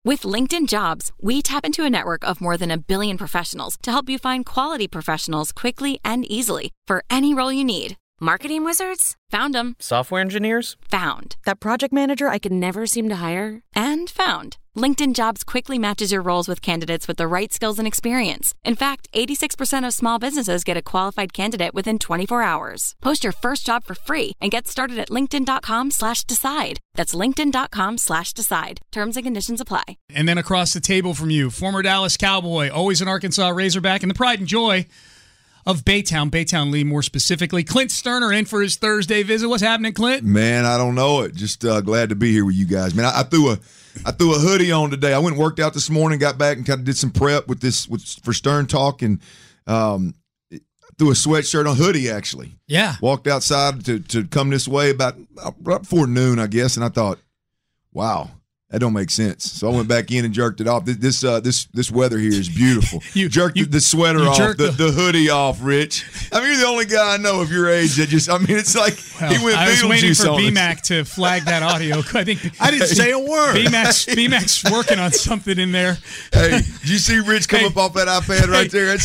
With LinkedIn Jobs, we tap into a network of more than 1 billion professionals to help you find quality professionals quickly and easily for any role you need. Marketing wizards? Found them. Software engineers? Found. That project manager I could never seem to hire? And found. LinkedIn Jobs quickly matches your roles with candidates with the right skills and experience. In fact, 86% of small businesses get a qualified candidate within 24 hours. Post your first job for free and get started at linkedin.com/decide. That's linkedin.com/decide. Terms and conditions apply. And then across the table from you, former Dallas Cowboy, always an Arkansas Razorback, and the pride and joy of Baytown Lee more specifically. Clint Sterner in for his Thursday visit. What's happening, Clint? Man, I don't know it. Just glad to be here with you guys. Man, I threw a hoodie on today. I went and worked out this morning, got back and kind of did some prep for Stern Talk, and threw a sweatshirt on, hoodie actually. Yeah. Walked outside to come this way about right before noon, I guess, and I thought, wow. That don't make sense. So I went back in and jerked it off. This weather here is beautiful. You jerked the sweater off, the hoodie off, Rich. I mean, you're the only guy I know of your age that just. I mean, it's like he went Beetlejuice on us. I was waiting for BMAC to flag that audio. I didn't say a word. BMAC's working on something in there. Hey, did you see Rich come up off that iPad right there?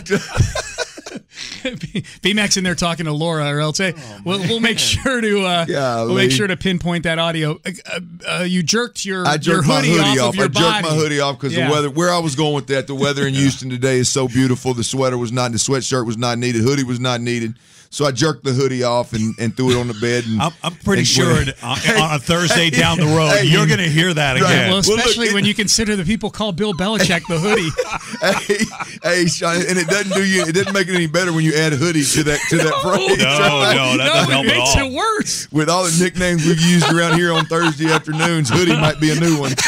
BMAC's in there talking to Laura, or else we'll make sure to pinpoint that audio. You jerked your hoodie off of your body. I jerked my hoodie off because the weather. Where I was going with that, the weather in Houston today is so beautiful. The sweatshirt was not needed. Hoodie was not needed. So I jerked the hoodie off and threw it on the bed. And, I'm pretty sure on a Thursday down the road, you're going to hear that again. Right. Well, especially when you consider the people call Bill Belichick the hoodie. hey, Sean, and it doesn't make it any better when you add hoodie to that phrase. No, that doesn't help at all. It makes it worse. With all the nicknames we've used around here on Thursday afternoons, hoodie might be a new one.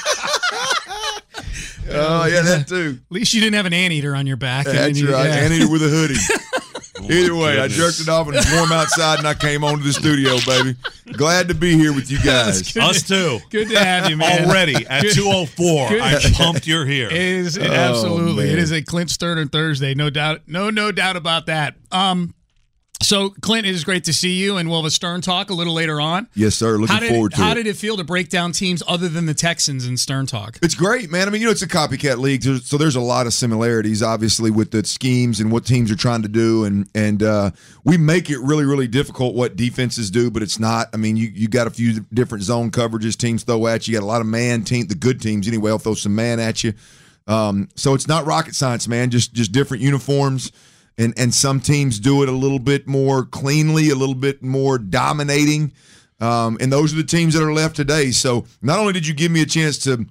Oh, yeah, that too. At least you didn't have an anteater on your back. That's right, anteater with a hoodie. Either way, I jerked it off and it's warm outside, and I came on to the studio, baby. Glad to be here with you guys. Us too. Good to have you, man. Already at 2:04, I'm pumped you're here. Absolutely. It is a Clint Sterner Thursday, no doubt. No doubt about that. So, Clint, it is great to see you, and we'll have a Stern Talk a little later on. Yes, sir. Looking forward to it. How did it feel to break down teams other than the Texans in Stern Talk? It's great, man. I mean, it's a copycat league, so there's a lot of similarities, obviously, with the schemes and what teams are trying to do, and we make it really, really difficult what defenses do, but it's not. I mean, you got a few different zone coverages teams throw at you. You got a lot of man team, the good teams anyway, will throw some man at you. So it's not rocket science, man. Just different uniforms. And some teams do it a little bit more cleanly, a little bit more dominating. And those are the teams that are left today. So not only did you give me a chance to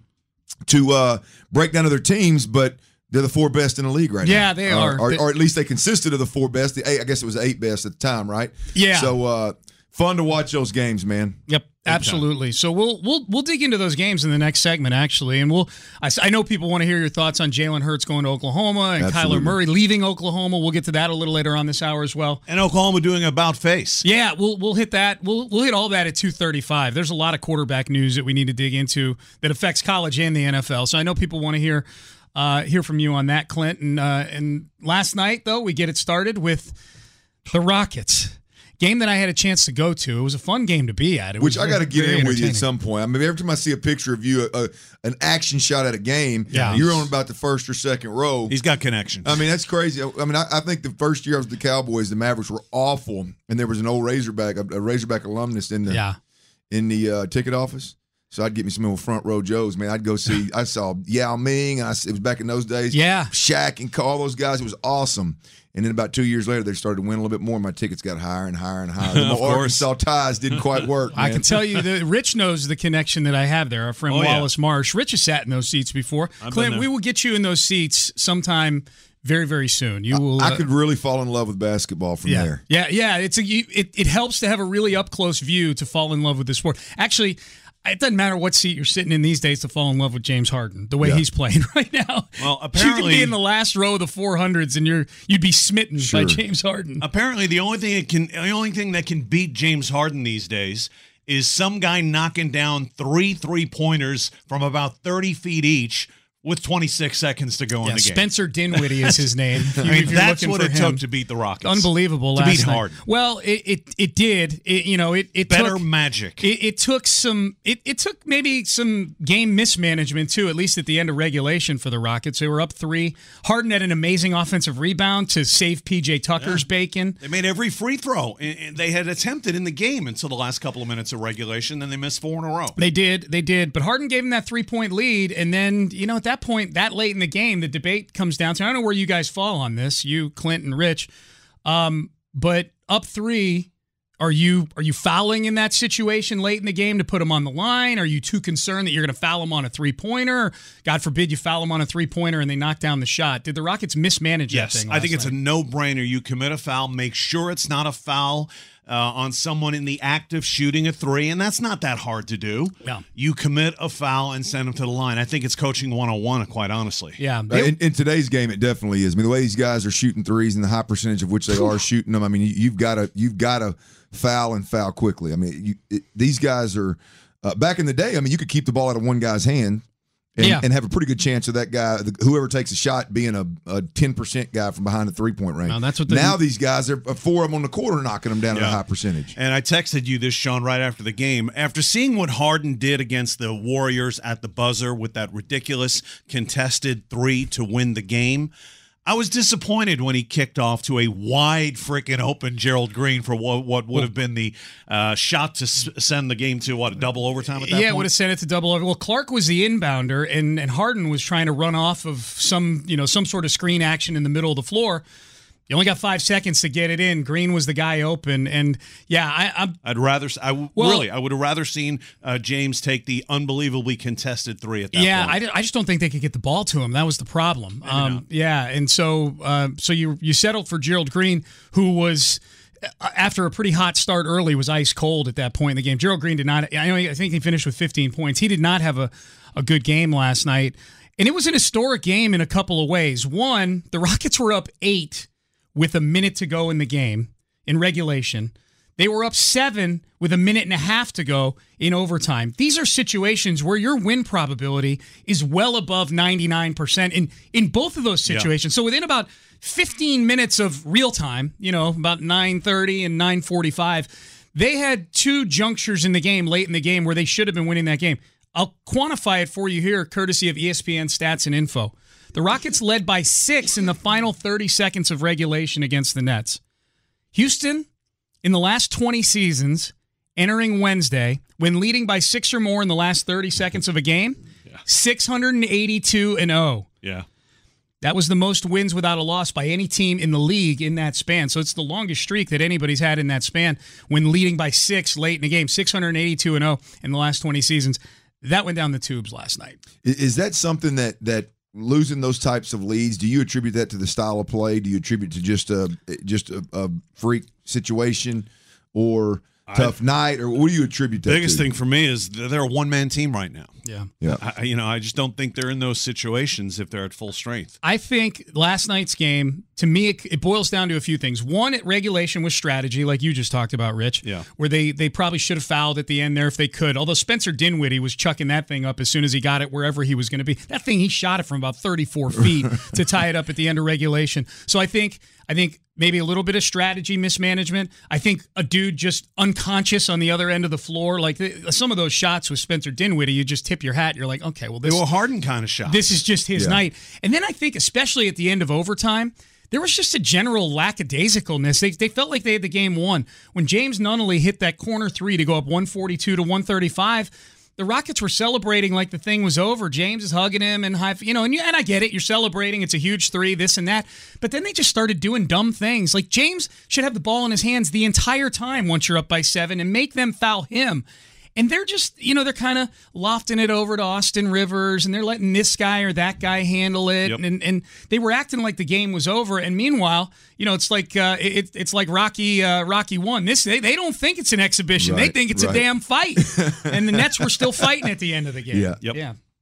break down other teams, but they're the 4 best in the league right now. Yeah, they are. Or at least they consisted of the 4 best. I guess it was the 8 best at the time, right? Yeah. So fun to watch those games, man. Yep. Absolutely. So we'll dig into those games in the next segment, actually, and I know people want to hear your thoughts on Jalen Hurts going to Oklahoma and Absolutely. Kyler Murray leaving Oklahoma. We'll get to that a little later on this hour as well. And Oklahoma doing about face. Yeah, we'll hit that. We'll hit all that at 2:35. There's a lot of quarterback news that we need to dig into that affects college and the NFL. So I know people want to hear from you on that, Clint. And last night though, we get it started with the Rockets. Game that I had a chance to go to. It was a fun game to be at. Which I got to get in with you at some point. I mean, every time I see a picture of you, an action shot at a game, you're on about the first or second row. He's got connections. I mean, that's crazy. I mean, I think the first year I was with the Cowboys, the Mavericks were awful, and there was an old Razorback, a Razorback alumnus in the ticket office. So I'd get me some little front row Joes, man. I'd go see. I saw Yao Ming. It was back in those days. Yeah, Shaq and all those guys. It was awesome. And then about 2 years later, they started to win a little bit more. My tickets got higher and higher and higher. The Arkansas ties didn't quite work, man. I can tell you that Rich knows the connection that I have there. Our friend Wallace Marsh. Rich has sat in those seats before. Clint, we will get you in those seats sometime very, very soon. You will. I could really fall in love with basketball from there. Yeah. It helps to have a really up close view to fall in love with the sport. Actually, it doesn't matter what seat you're sitting in these days to fall in love with James Harden, the way he's playing right now. Well, apparently you could be in the last row of the 400s and you'd be smitten by James Harden. Apparently, the only thing that can beat James Harden these days is some guy knocking down 3 3-pointers from about 30 feet each with 26 seconds to go in the game. Spencer Dinwiddie is his name. That's what it took to beat the Rockets. Unbelievable to last beat night. Harden. Well, it did. It better took, magic. It took some. It took maybe some game mismanagement too. At least at the end of regulation for the Rockets, they were up 3. Harden had an amazing offensive rebound to save PJ Tucker's bacon. They made every free throw and they had attempted in the game until the last couple of minutes of regulation. Then they missed 4 in a row. They did. But Harden gave him that 3-point lead, and then at that point, that late in the game, the debate comes down to, I don't know where you guys fall on this, you, Clint, and Rich, but up 3, are you fouling in that situation late in the game to put him on the line? Are you too concerned that you're going to foul him on a 3-pointer? God forbid you foul him on a 3-pointer and they knock down the shot. Did the Rockets mismanage that thing? Yes, I think it's a no-brainer. You commit a foul, make sure it's not a foul on someone in the act of shooting a 3, and that's not that hard to do. Yeah. You commit a foul and send them to the line. I think it's coaching 101, quite honestly. Yeah. In today's game, it definitely is. I mean, the way these guys are shooting threes and the high percentage of which they are shooting them, I mean, you've got to foul and foul quickly. I mean, these guys are back in the day. I mean, you could keep the ball out of one guy's hand and have a pretty good chance of that guy, whoever takes a shot, being a 10% guy from behind the 3-point range. No, that's what now these guys are 4 of them on the court are knocking them down at a high percentage. And I texted you this, Sean, right after the game. After seeing what Harden did against the Warriors at the buzzer with that ridiculous contested 3 to win the game, I was disappointed when he kicked off to a wide freaking open Gerald Green for what would have been the shot to send the game to, a double overtime at that point? Yeah, would have sent it to double over. Well, Clark was the inbounder, and Harden was trying to run off of some sort of screen action in the middle of the floor. You only got 5 seconds to get it in. Green was the guy open, and I would have rather seen James take the unbelievably contested 3 at that point. Yeah, I just don't think they could get the ball to him. That was the problem. And so you settled for Gerald Green, who was, after a pretty hot start early, was ice cold at that point in the game. Gerald Green did not. I think he finished with 15 points. He did not have a good game last night, and it was an historic game in a couple of ways. One, the Rockets were up 8. With a minute to go in the game in regulation. They were up 7 with a minute and a half to go in overtime. These are situations where your win probability is well above 99% in both of those situations. Yeah. So within about 15 minutes of real time, about 9:30 and 9:45, they had 2 junctures in the game late in the game where they should have been winning that game. I'll quantify it for you here, courtesy of ESPN Stats and Info. The Rockets led by 6 in the final 30 seconds of regulation against the Nets. Houston, in the last 20 seasons, entering Wednesday, when leading by 6 or more in the last 30 seconds of a game, 682-0. Yeah. That was the most wins without a loss by any team in the league in that span. So it's the longest streak that anybody's had in that span when leading by 6 late in the game, 682-0 in the last 20 seasons. That went down the tubes last night. Is that something that losing those types of leads, do you attribute that to the style of play? Do you attribute to just a freak situation or tough night, or what do you attribute that to? The biggest thing for me is they're a one-man team right now. Yeah. I just don't think they're in those situations if they're at full strength. I think last night's game, to me, it boils down to a few things. One, regulation was strategy, like you just talked about, Rich, where they probably should have fouled at the end there if they could, although Spencer Dinwiddie was chucking that thing up as soon as he got it wherever he was going to be. That thing, he shot it from about 34 feet to tie it up at the end of regulation. So I think maybe a little bit of strategy mismanagement. I think a dude just unconscious on the other end of the floor. Like some of those shots with Spencer Dinwiddie, you just tip your hat. You're like, okay, well, they were Harden kind of shots. This is just his night. And then I think, especially at the end of overtime, there was just a general lackadaisicalness. They felt like they had the game won. When James Nunnally hit that corner 3 to go up 142-135, the Rockets were celebrating like the thing was over. James is hugging him and and I get it. You're celebrating. It's a huge 3, this and that. But then they just started doing dumb things. Like James should have the ball in his hands the entire time once you're up by 7 and make them foul him. And they're just, they're kind of lofting it over to Austin Rivers, and they're letting this guy or that guy handle it. Yep. And they were acting like the game was over. And meanwhile, it's like it's like Rocky 1. They don't think it's an exhibition. Right, they think it's a damn fight. And the Nets were still fighting at the end of the game. Yeah. Yep. Yeah.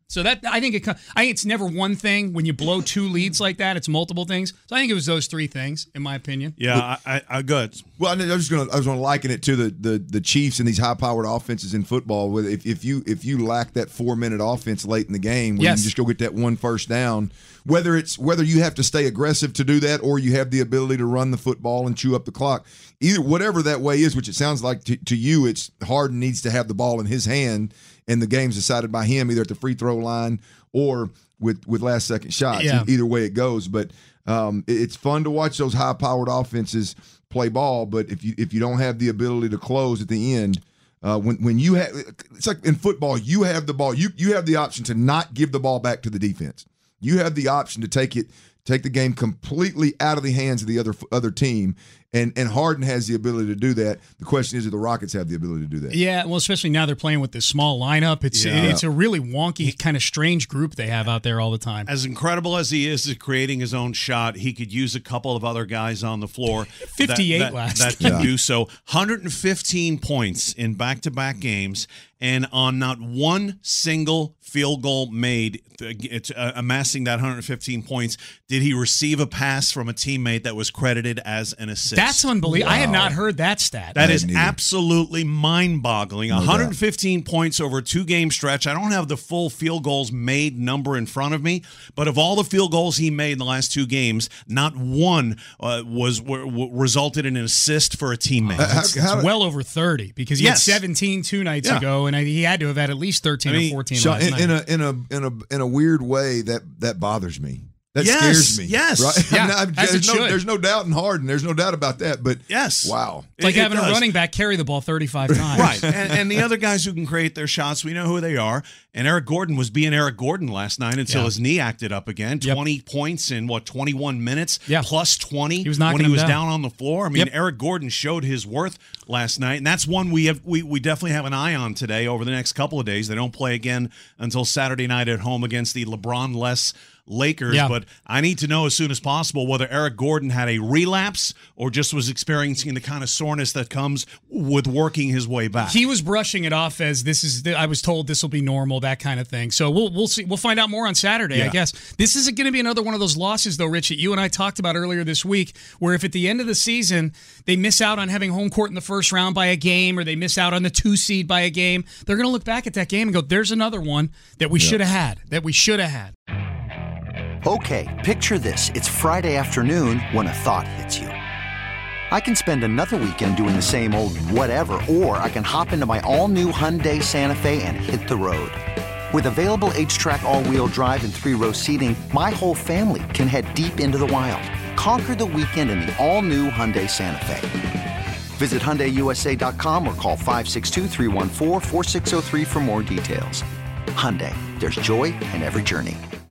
So that I think it's never one thing. When you blow 2 leads like that, it's multiple things. So I think it was those 3 things, in my opinion. Yeah, I good. Well, I was going to liken it to the Chiefs and these high-powered offenses in football. If you lack that 4-minute offense late in the game, where you can just go get that 1 first down, whether you have to stay aggressive to do that or you have the ability to run the football and chew up the clock, either whatever that way is, which it sounds like to you, it's Harden needs to have the ball in his hand. And the game's decided by him either at the free throw line or with last-second shots. Yeah. Either way it goes. But it's fun to watch those high-powered offenses play ball. But if you don't have the ability to close at the end, when you have – it's like in football, you have the ball. You have the option to not give the ball back to the defense. You have the option to take the game completely out of the hands of the other team. And Harden has the ability to do that. The question is, do the Rockets have the ability to do that? Yeah, well, especially now they're playing with this small lineup. It's a really wonky, kind of strange group they have out there all the time. As incredible as he is at creating his own shot, he could use a couple of other guys on the floor. 58 that can do so. 115 points in back-to-back games, and on not one single field goal made, it's amassing that 115 points, did he receive a pass from a teammate that was credited as an assist. That's unbelievable. Wow. I had not heard that stat. That is absolutely mind-boggling. 115 points over a 2-game stretch. I don't have the full field goals made number in front of me, but of all the field goals he made in the last 2 games, not one resulted in an assist for a teammate. It's well over 30 because he had 17 2 nights ago, and he had to have had at least 13 or 14 last night. In a weird way, that bothers me. That scares me. Yes. Right? Yeah, there's no doubt in Harden. There's no doubt about that. But wow. It's like having a running back carry the ball 35 times. Right. And the other guys who can create their shots, we know who they are. And Eric Gordon was being Eric Gordon last night until his knee acted up again. 20 points in, 21 minutes? Plus 20 he was knocking when he was down. down on the floor. I mean, Eric Gordon showed his worth last night. And that's one we definitely have an eye on today over the next couple of days. They don't play again until Saturday night at home against the LeBron-less Lakers, but I need to know as soon as possible whether Eric Gordon had a relapse or just was experiencing the kind of soreness that comes with working his way back. He was brushing it off as I was told this will be normal, that kind of thing. So we'll see. We'll find out more on Saturday, I guess. This is going to be another one of those losses, though, Rich, that you and I talked about earlier this week, where if at the end of the season they miss out on having home court in the first round by a game, or they miss out on the 2 seed by a game, they're going to look back at that game and go, "There's another one that we should have had. That we should have had." Okay, picture this. It's Friday afternoon when a thought hits you. I can spend another weekend doing the same old whatever, or I can hop into my all-new Hyundai Santa Fe and hit the road. With available H-Track all-wheel drive and 3-row seating, my whole family can head deep into the wild. Conquer the weekend in the all-new Hyundai Santa Fe. Visit HyundaiUSA.com or call 562-314-4603 for more details. Hyundai, there's joy in every journey.